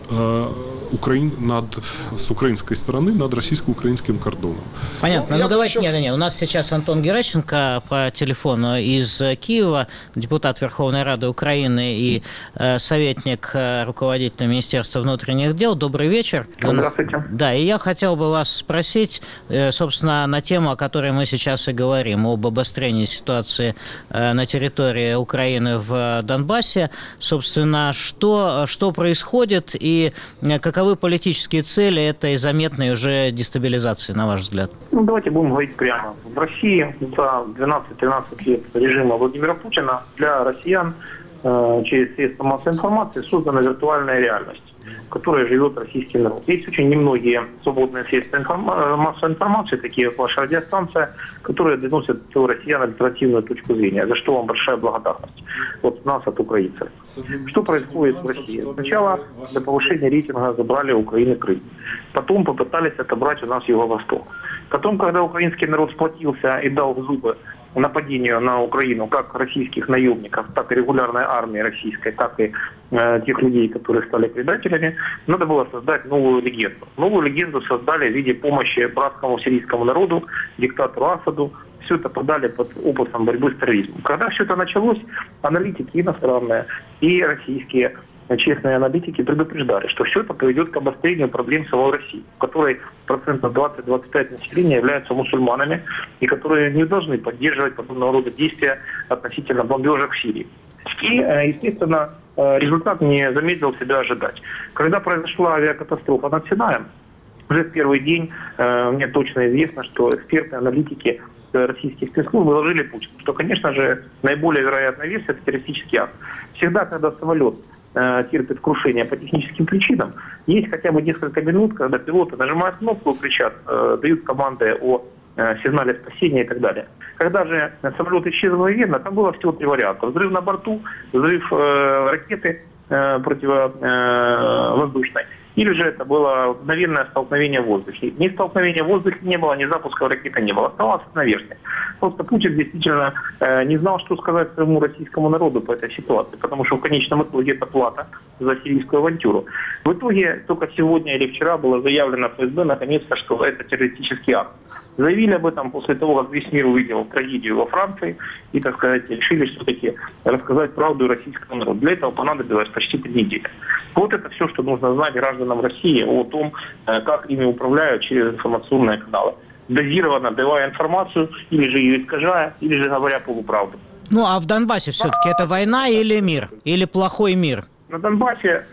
с украинской стороны над российско-украинским кордоном. Понятно. Давайте, у нас сейчас Антон Геращенко по телефону из Киева, депутат Верховной Рады Украины и советник руководителя Министерства внутренних дел. Добрый вечер. Здравствуйте. Да, и я хотел бы вас спросить, собственно, на тему, о которой мы сейчас и говорим, об обострении ситуации на территории Украины в Донбассе. Собственно, что происходит и каковы политические цели этой заметной уже дестабилизации, на ваш взгляд? Давайте будем говорить прямо. В России за 12-13 лет режима Владимира Путина для россиян через средства массовой информации создана виртуальная реальность, в которой живет российский народ. Есть очень немногие свободные средства массовой информации, такие как ваша радиостанция, которые доносят до россиян альтернативную точку зрения, за что вам большая благодарность от нас, от украинцев. Что происходит в России? Сначала для повышения рейтинга забрали у Украины Крым. Потом попытались отобрать у нас Юго-Восток. Потом, когда украинский народ сплотился и дал в зубы нападению на Украину как российских наемников, так и регулярной армии российской, так и тех людей, которые стали предателями, надо было создать новую легенду. Новую легенду создали в виде помощи братскому сирийскому народу, диктатору Асаду. Все это подали под опытом борьбы с терроризмом. Когда все это началось, аналитики иностранные и российские честные аналитики предупреждали, что все это приведет к обострению проблем самой России, в которой процентов 20-25 населения являются мусульманами и которые не должны поддерживать подобного рода действия относительно бомбежек в Сирии. И, естественно, результат не замедлил себя ожидать. Когда произошла авиакатастрофа над Синаем, уже в первый день мне точно известно, что эксперты, аналитики российских спецслужб доложили Путину, что, конечно же, наиболее вероятная версия – это террористический акт. Всегда, когда самолет терпит крушение по техническим причинам, есть хотя бы несколько минут, когда пилоты нажимают кнопку, кричат, дают команды о сигнале спасения и так далее. Когда же самолет исчез мгновенно, там было всего 3 варианта. Взрыв на борту, взрыв ракеты противовоздушной, или же это было мгновенное столкновение в воздухе. Ни столкновения в воздухе не было, ни запуска ракеты не было. Оставалось наверное. Просто Путин действительно не знал, что сказать своему российскому народу по этой ситуации, потому что в конечном итоге это плата за сирийскую авантюру. В итоге только сегодня или вчера было заявлено ФСБ наконец-то, что это террористический акт. Заявили об этом после того, как весь мир увидел трагедию во Франции и, так сказать, решили все-таки рассказать правду российскому народу. Для этого понадобилось почти 3 недели. Вот это все, что нужно знать гражданам России о том, как ими управляют через информационные каналы. Дозированно давая информацию, или же ее искажая, или же говоря полуправду. Ну, а в Донбассе все-таки это война или мир? Или плохой мир? На Донбассе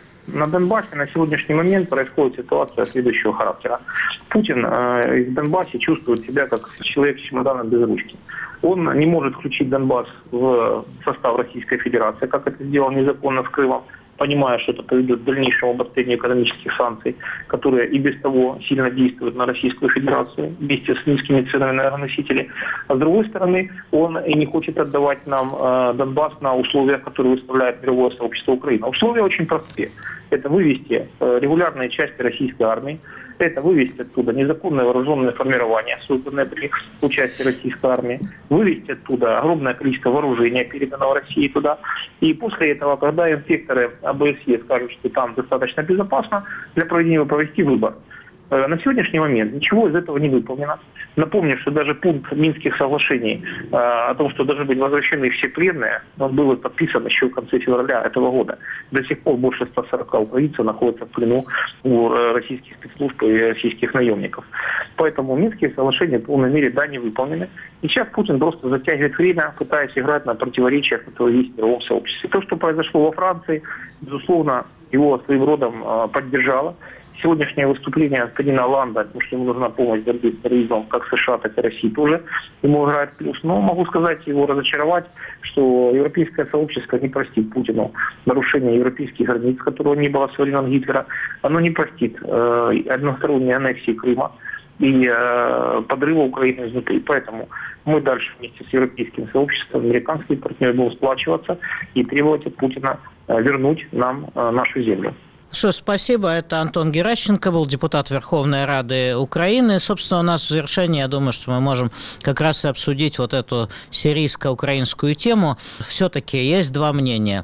на сегодняшний момент происходит ситуация следующего характера. Путин в Донбассе чувствует себя как человек с чемоданом без ручки. Он не может включить Донбасс в состав Российской Федерации, как это сделал незаконно с Крымом, понимая, что это приведет к дальнейшему обострению экономических санкций, которые и без того сильно действуют на Российскую Федерацию вместе с низкими ценами на энергоносители. А с другой стороны, он и не хочет отдавать нам Донбасс на условиях, которые выставляет мировое сообщество Украины. Условия очень простые. Это вывести регулярные части российской армии, это вывести оттуда незаконное вооруженное формирование, созданное при участии российской армии, вывести оттуда огромное количество вооружения, переданного России туда. И после этого, когда инспекторы ОБСЕ скажут, что там достаточно безопасно для проведения, провести выбор. На сегодняшний момент ничего из этого не выполнено. Напомню, что даже пункт Минских соглашений о том, что должны быть возвращены все пленные, он был подписан еще в конце февраля этого года. До сих пор больше 140 украинцев находятся в плену у российских спецслужб и российских наемников. Поэтому Минские соглашения в полной мере не выполнены. И сейчас Путин просто затягивает время, пытаясь играть на противоречиях, которые есть в мировом сообществе. То, что произошло во Франции, безусловно, его своим родом поддержало. Сегодняшнее выступление господина Олланда, потому что ему нужна помощь в борьбе с терроризмом, как США, так и России тоже, ему играет плюс. Но могу сказать, его разочаровать, что европейское сообщество не простит Путину нарушения европейских границ, которого не было со времен Гитлера. Оно не простит односторонней аннексии Крыма и подрыва Украины изнутри. Поэтому мы дальше вместе с европейским сообществом, американскими партнерами будем сплачиваться и требовать от Путина вернуть нам нашу землю. Что, спасибо. Это Антон Геращенко был, депутат Верховной Рады Украины. Собственно, у нас в завершении, я думаю, что мы можем как раз и обсудить вот эту сирийско-украинскую тему. Все-таки есть 2 мнения,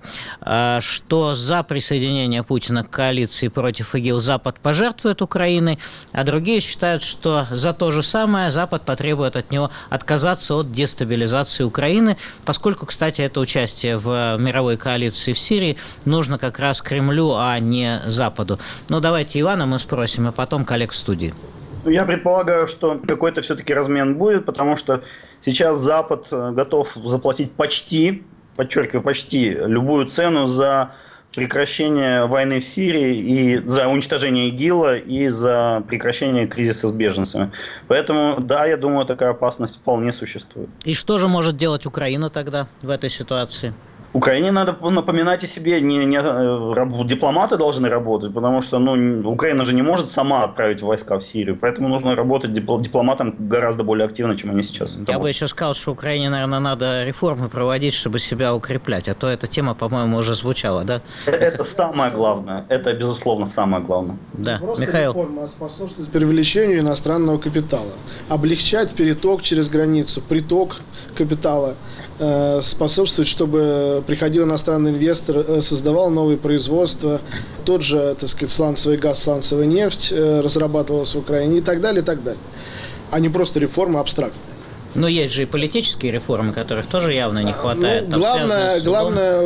что за присоединение Путина к коалиции против ИГИЛ Запад пожертвует Украиной, а другие считают, что за то же самое Запад потребует от него отказаться от дестабилизации Украины, поскольку, кстати, это участие в мировой коалиции в Сирии нужно как раз Кремлю, а не Западу. Ну, давайте Ивана мы спросим, а потом коллег в студии. Я предполагаю, что какой-то все-таки размен будет, потому что сейчас Запад готов заплатить почти, подчеркиваю, почти любую цену за прекращение войны в Сирии и за уничтожение ИГИЛа и за прекращение кризиса с беженцами. Поэтому, да, я думаю, такая опасность вполне существует. И что же может делать Украина тогда в этой ситуации? Украине надо напоминать о себе, дипломаты должны работать, потому что Украина же не может сама отправить войска в Сирию, поэтому нужно работать дипломатам гораздо более активно, чем они сейчас. Я бы еще сказал, что Украине, наверное, надо реформы проводить, чтобы себя укреплять, а то эта тема, по-моему, уже звучала, да? Это самое главное, это, безусловно, самое главное. Да, просто Михаил. Реформа способствует привлечению иностранного капитала, облегчать переток через границу, приток капитала, способствовать, чтобы приходил иностранный инвестор, создавал новые производства, тот же, так сказать, сланцевый газ, сланцевая нефть разрабатывалась в Украине и так далее, а не просто реформа абстрактная. Но есть же и политические реформы, которых тоже явно не хватает. Там Главное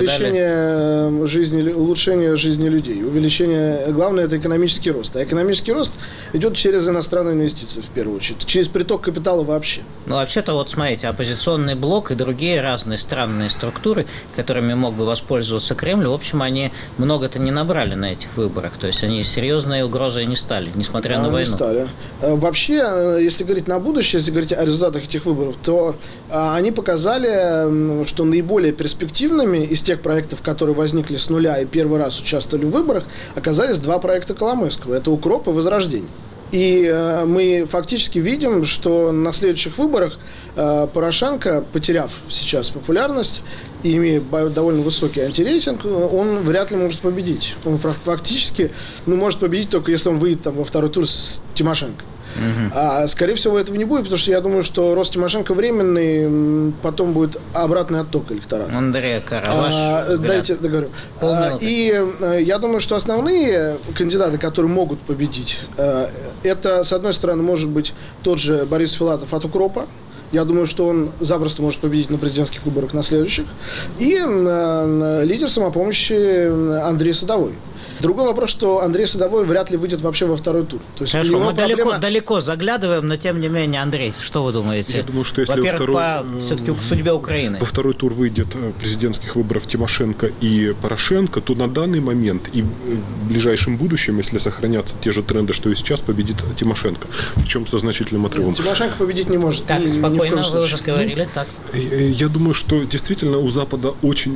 улучшение жизни людей. Главное – это экономический рост. А экономический рост идет через иностранные инвестиции, в первую очередь. Через приток капитала вообще. Ну, вообще-то, вот смотрите, оппозиционный блок и другие разные странные структуры, которыми мог бы воспользоваться Кремль, в общем, они много-то не набрали на этих выборах. То есть они серьезной угрозой не стали, несмотря на войну. Не стали. Вообще, если говорить на будущее, если говорить о результатах этих выборов, то они показали, что наиболее перспективными из тех проектов, которые возникли с нуля и первый раз участвовали в выборах, оказались два проекта Коломойского. Это «Укроп» и «Возрождение». И мы фактически видим, что на следующих выборах Порошенко, потеряв сейчас популярность и имея довольно высокий антирейтинг, он вряд ли может победить. Он фактически может победить только если он выйдет во второй тур с Тимошенко. А скорее всего этого не будет, потому что я думаю, что рост Тимошенко временный, потом будет обратный отток электората. Андрей Караваш. Дайте договорю. И я думаю, что основные кандидаты, которые могут победить, это, с одной стороны, может быть тот же Борис Филатов от «Укропа». Я думаю, что он запросто может победить на президентских выборах на следующих. И лидер самопомощи Андрей Садовой. Другой вопрос, что Андрей Садовой вряд ли выйдет вообще во второй тур. То есть хорошо, мы далеко заглядываем, но тем не менее, Андрей, что вы думаете? Я думаю, что если все-таки в судьбе Украины. Во второй тур выйдет президентских выборов Тимошенко и Порошенко, то на данный момент и в ближайшем будущем, если сохранятся те же тренды, что и сейчас, победит Тимошенко. Причем со значительным отрывом. Тимошенко победить не может. Так, спокойно, вы уже говорили. Так. Я думаю, что действительно у Запада очень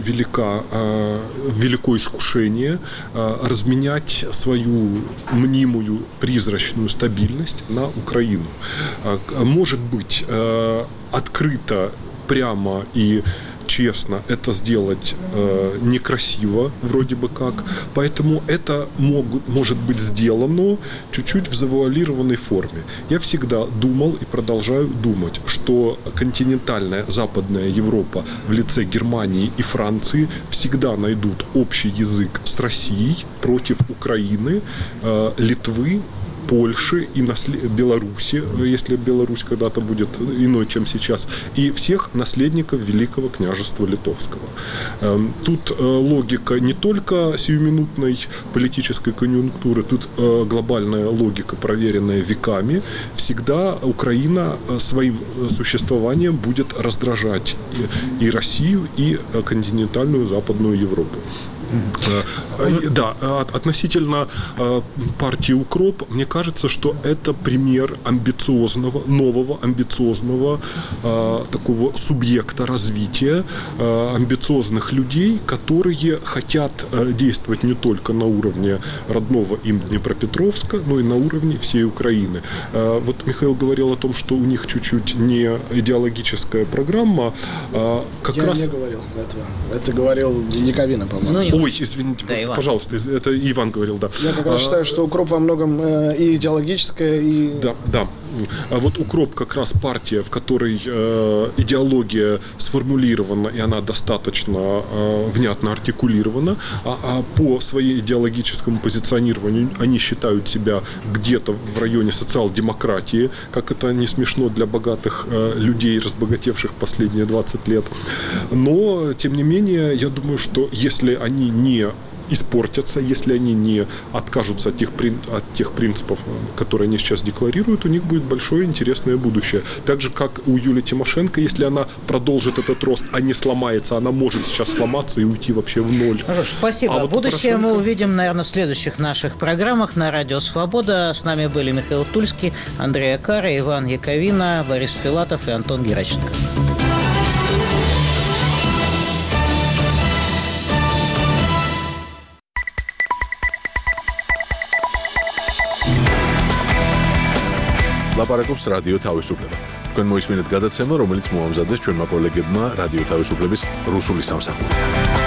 велико искушение разменять свою мнимую призрачную стабильность на Украину. Может быть, открыто, прямо и честно это сделать некрасиво, вроде бы как. Поэтому это может быть сделано чуть-чуть в завуалированной форме. Я всегда думал и продолжаю думать, что континентальная Западная Европа в лице Германии и Франции всегда найдут общий язык с Россией против Украины, Литвы, Польши и Беларуси, если Беларусь когда-то будет иной, чем сейчас, и всех наследников Великого княжества Литовского. Тут логика не только сиюминутной политической конъюнктуры, тут глобальная логика, проверенная веками. Всегда Украина своим существованием будет раздражать и Россию, и континентальную Западную Европу. Да, относительно партии «Укроп», мне кажется, что это пример нового амбициозного такого субъекта развития, амбициозных людей, которые хотят действовать не только на уровне родного им Днепропетровска, но и на уровне всей Украины. Вот Михаил говорил о том, что у них чуть-чуть не идеологическая программа. Я не говорил этого. Это говорил Яковина, по-моему. Ой, извините, да, пожалуйста, это Иван говорил, да. Я как раз считаю, что «Укроп» во многом и идеологическая, и... Да. А вот «Укроп» как раз партия, в которой идеология сформулирована, и она достаточно внятно артикулирована, а по своей идеологическому позиционированию они считают себя где-то в районе социал-демократии, как это не смешно для богатых людей, разбогатевших в последние 20 лет. Но, тем не менее, я думаю, что если они не испортятся, если они не откажутся от тех принципов, которые они сейчас декларируют, у них будет большое интересное будущее. Так же, как у Юлии Тимошенко, если она продолжит этот рост, а не сломается, она может сейчас сломаться и уйти вообще в ноль. Спасибо. Вот будущее мы увидим, наверное, в следующих наших программах на Радио Свобода. С нами были Михаил Тульский, Андрей Акара, Иван Яковина, Борис Филатов и Антон Геращенко. ლაპარაკობს რადიო თავისუფლება. თქვენ მოისმინეთ გადაცემა, რომელიც მოამზადეს ჩვენმა კოლეგებმა რადიო თავისუფლების რუსული სამსახური.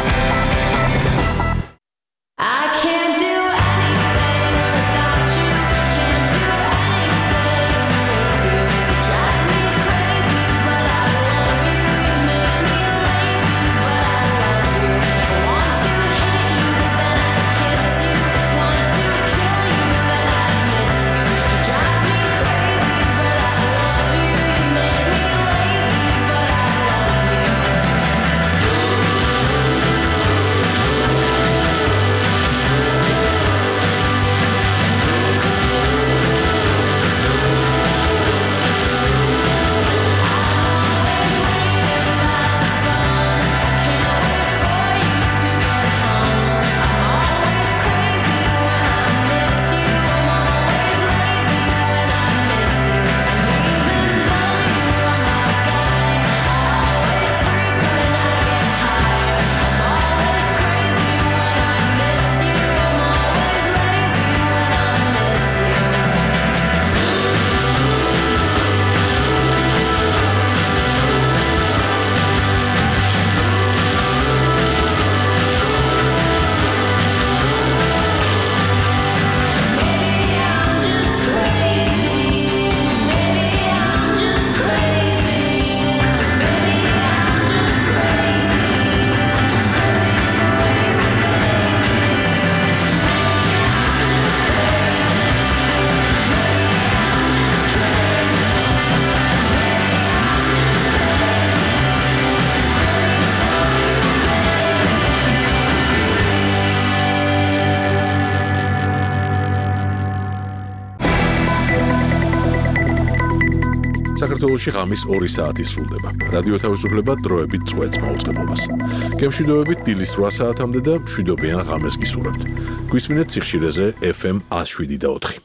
საქართველოში ღამის 2 საათი სრულდება. რადიო თავისუფლება დროებით წვეთს მაუწყებლობას. გემშვიდობებით დილის 8 საათამდე და მშვიდობიან ღამეს გისურვებთ. გვისმინეთ სიხშირეზე FM 107.4.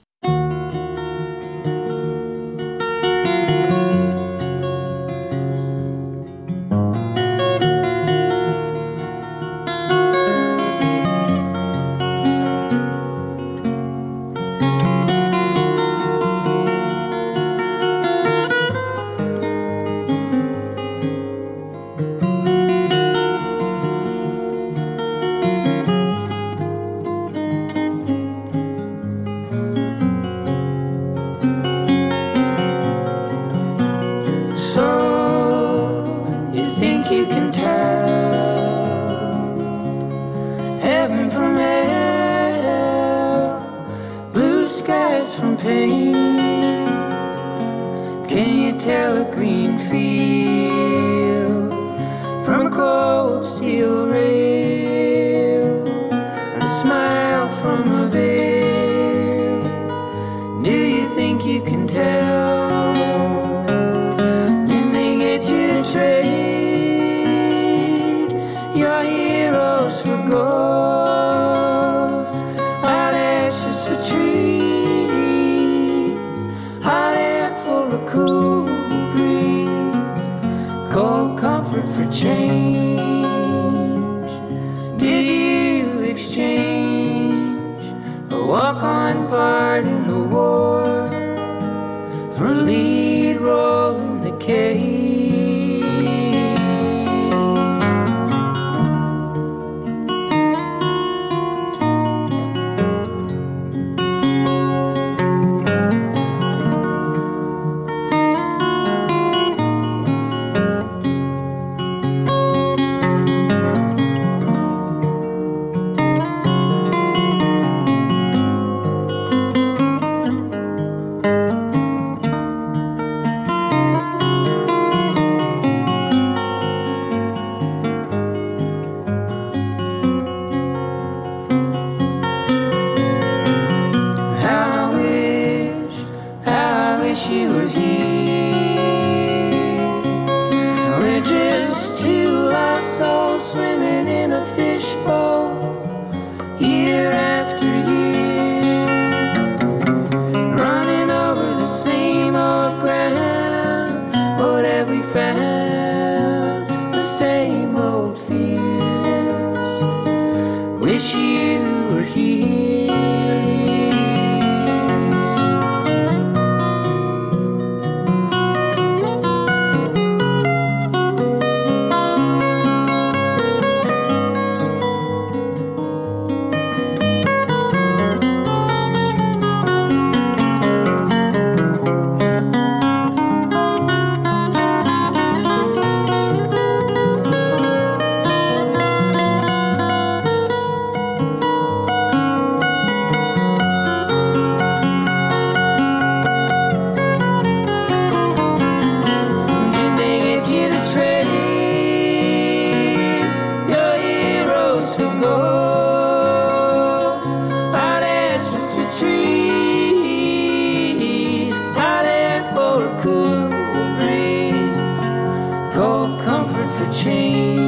Change.